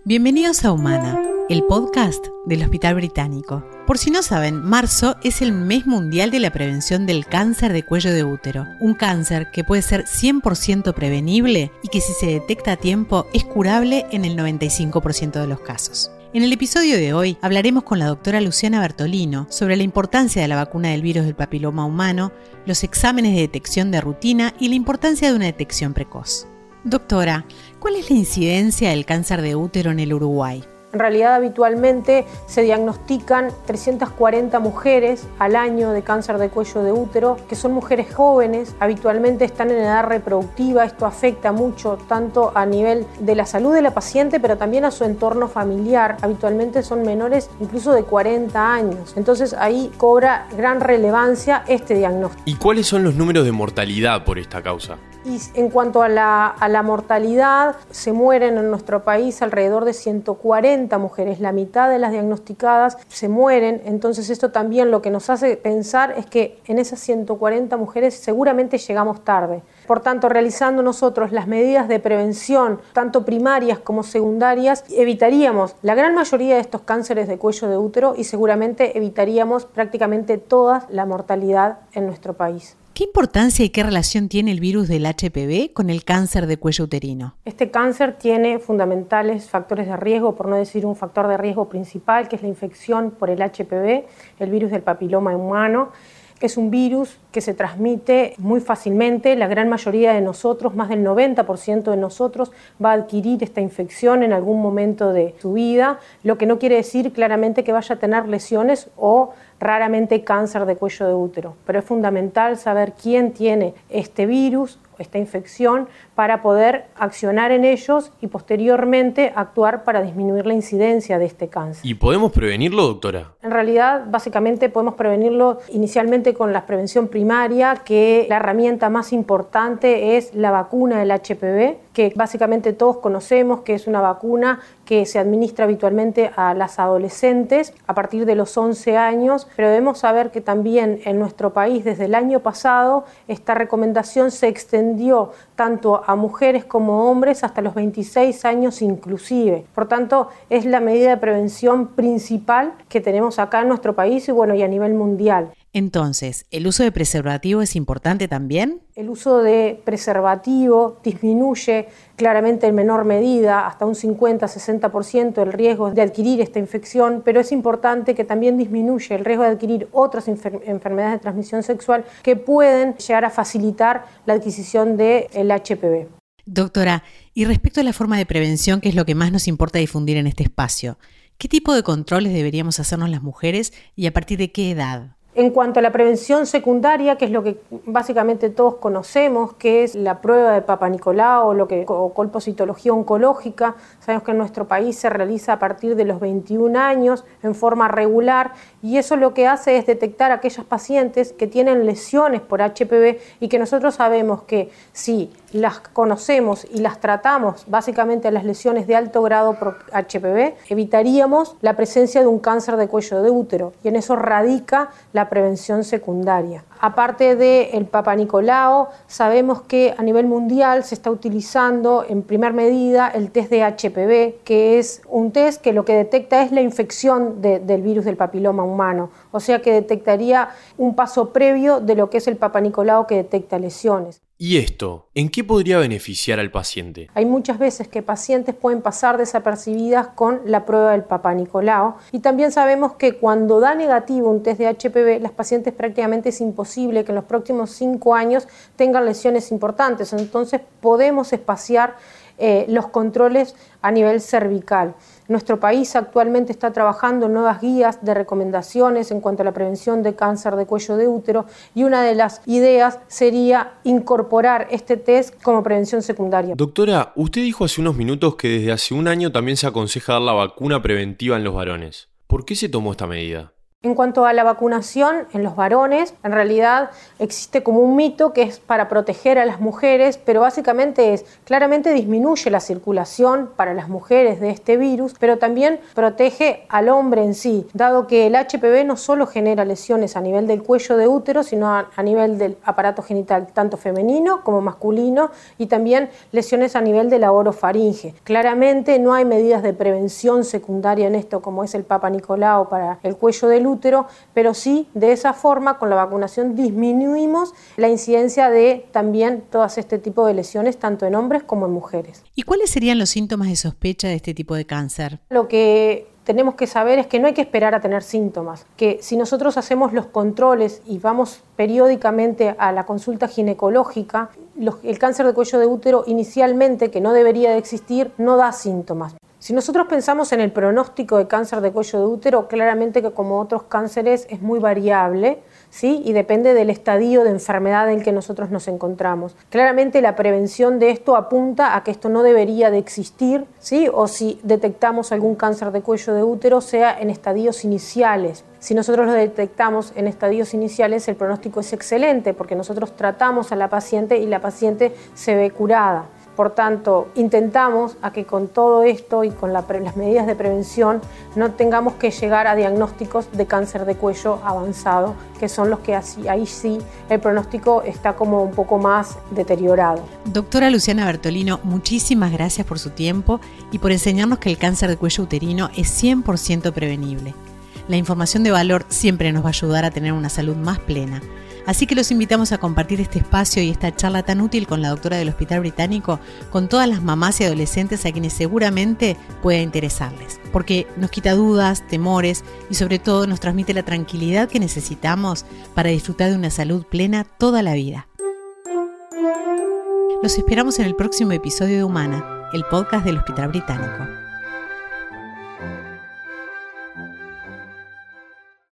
Bienvenidos a Humana, el podcast del Hospital Británico. Por si no saben, marzo es el mes mundial de la prevención del cáncer de cuello de útero. Un cáncer que puede ser 100% prevenible y que si se detecta a tiempo es curable en el 95% de los casos. En el episodio de hoy hablaremos con la doctora Luciana Bertolino sobre la importancia de la vacuna del virus del papiloma humano, los exámenes de detección de rutina y la importancia de una detección precoz. Doctora, ¿cuál es la incidencia del cáncer de útero en el Uruguay? En realidad, habitualmente se diagnostican 340 mujeres al año de cáncer de cuello de útero, que son mujeres jóvenes, habitualmente están en edad reproductiva. Esto afecta mucho, tanto a nivel de la salud de la paciente, pero también a su entorno familiar. Habitualmente son menores incluso de 40 años. Entonces ahí cobra gran relevancia este diagnóstico. ¿Y cuáles son los números de mortalidad por esta causa? Y en cuanto a la mortalidad, se mueren en nuestro país alrededor de 140 mujeres. La mitad de las diagnosticadas se mueren. Entonces esto también lo que nos hace pensar es que en esas 140 mujeres seguramente llegamos tarde. Por tanto, realizando nosotros las medidas de prevención, tanto primarias como secundarias, evitaríamos la gran mayoría de estos cánceres de cuello de útero y seguramente evitaríamos prácticamente toda la mortalidad en nuestro país. ¿Qué importancia y qué relación tiene el virus del HPV con el cáncer de cuello uterino? Este cáncer tiene fundamentales factores de riesgo, por no decir un factor de riesgo principal, que es la infección por el HPV, el virus del papiloma humano. Es un virus que se transmite muy fácilmente. La gran mayoría de nosotros, más del 90% de nosotros, va a adquirir esta infección en algún momento de su vida, lo que no quiere decir claramente que vaya a tener lesiones o raramente cáncer de cuello de útero. Pero es fundamental saber quién tiene este virus, esta infección, para poder accionar en ellos y posteriormente actuar para disminuir la incidencia de este cáncer. ¿Y podemos prevenirlo, doctora? En realidad, básicamente podemos prevenirlo inicialmente con la prevención primaria, que la herramienta más importante es la vacuna del HPV, que básicamente todos conocemos, que es una vacuna que se administra habitualmente a las adolescentes a partir de los 11 años, pero debemos saber que también en nuestro país desde el año pasado esta recomendación se extendió tanto a mujeres como hombres hasta los 26 años inclusive. Por tanto, es la medida de prevención principal que tenemos acá en nuestro país y a nivel mundial. Entonces, ¿el uso de preservativo es importante también? El uso de preservativo disminuye claramente en menor medida, hasta un 50-60% el riesgo de adquirir esta infección, pero es importante que también disminuye el riesgo de adquirir otras enfermedades de transmisión sexual que pueden llegar a facilitar la adquisición del HPV. Doctora, y respecto a la forma de prevención, que es lo que más nos importa difundir en este espacio, ¿qué tipo de controles deberíamos hacernos las mujeres y a partir de qué edad? En cuanto a la prevención secundaria, que es lo que básicamente todos conocemos, que es la prueba de Papa Nicolau o colpocitología oncológica, sabemos que en nuestro país se realiza a partir de los 21 años en forma regular y eso lo que hace es detectar a aquellas pacientes que tienen lesiones por HPV y que nosotros sabemos que si las conocemos y las tratamos, básicamente las lesiones de alto grado por HPV, evitaríamos la presencia de un cáncer de cuello de útero y en eso radica la prevención secundaria. Aparte del Papa Nicolau, sabemos que a nivel mundial se está utilizando en primer medida el test de HPV, que es un test que lo que detecta es la infección del virus del papiloma humano, o sea que detectaría un paso previo de lo que es el Papa Nicolau que detecta lesiones. ¿Y esto? ¿En qué podría beneficiar al paciente? Hay muchas veces que pacientes pueden pasar desapercibidas con la prueba del Papa Nicolau y también sabemos que cuando da negativo un test de HPV, las pacientes prácticamente es imposible que en los próximos 5 años tengan lesiones importantes, entonces podemos espaciar los controles a nivel cervical. Nuestro país actualmente está trabajando en nuevas guías de recomendaciones en cuanto a la prevención de cáncer de cuello de útero y una de las ideas sería incorporar este test como prevención secundaria. Doctora, usted dijo hace unos minutos que desde hace un año también se aconseja dar la vacuna preventiva en los varones. ¿Por qué se tomó esta medida? En cuanto a la vacunación en los varones, en realidad existe como un mito que es para proteger a las mujeres, pero básicamente claramente disminuye la circulación para las mujeres de este virus, pero también protege al hombre en sí, dado que el HPV no solo genera lesiones a nivel del cuello de útero, sino a nivel del aparato genital, tanto femenino como masculino, y también lesiones a nivel de la orofaringe. Claramente no hay medidas de prevención secundaria en esto, como es el Papa Nicolau para el cuello del útero, pero sí, de esa forma, con la vacunación disminuimos la incidencia de también todas este tipo de lesiones, tanto en hombres como en mujeres. ¿Y cuáles serían los síntomas de sospecha de este tipo de cáncer? Lo que tenemos que saber es que no hay que esperar a tener síntomas, que si nosotros hacemos los controles y vamos periódicamente a la consulta ginecológica, el cáncer de cuello de útero inicialmente, que no debería de existir, no da síntomas. Si nosotros pensamos en el pronóstico de cáncer de cuello de útero, claramente que como otros cánceres es muy variable, ¿sí? Y depende del estadio de enfermedad en el que nosotros nos encontramos. Claramente la prevención de esto apunta a que esto no debería de existir, ¿sí? O si detectamos algún cáncer de cuello de útero, sea en estadios iniciales. Si nosotros lo detectamos en estadios iniciales, el pronóstico es excelente porque nosotros tratamos a la paciente y la paciente se ve curada. Por tanto, intentamos a que con todo esto y con las medidas de prevención no tengamos que llegar a diagnósticos de cáncer de cuello avanzado, que son los que ahí sí el pronóstico está como un poco más deteriorado. Doctora Luciana Bertolino, muchísimas gracias por su tiempo y por enseñarnos que el cáncer de cuello uterino es 100% prevenible. La información de valor siempre nos va a ayudar a tener una salud más plena. Así que los invitamos a compartir este espacio y esta charla tan útil con la doctora del Hospital Británico con todas las mamás y adolescentes a quienes seguramente pueda interesarles, porque nos quita dudas, temores y sobre todo nos transmite la tranquilidad que necesitamos para disfrutar de una salud plena toda la vida. Los esperamos en el próximo episodio de Humana, el podcast del Hospital Británico.